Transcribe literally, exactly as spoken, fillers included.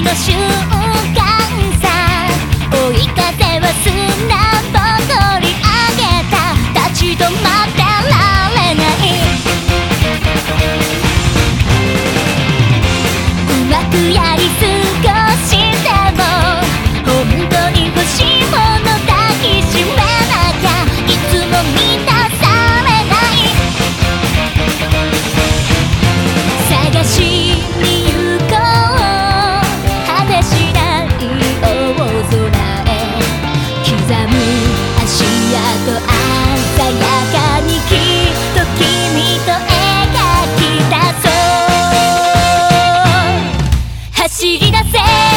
の瞬間さ、追い風は砂ぼこり上げた、立ち止まってられない。うまくやり過ごしても本当に欲しいもの抱きしめなきゃいつも満たされない。探しに行こう果てしない大空へ、刻む足跡鮮やかにきっと君と描き出そう。走り出せ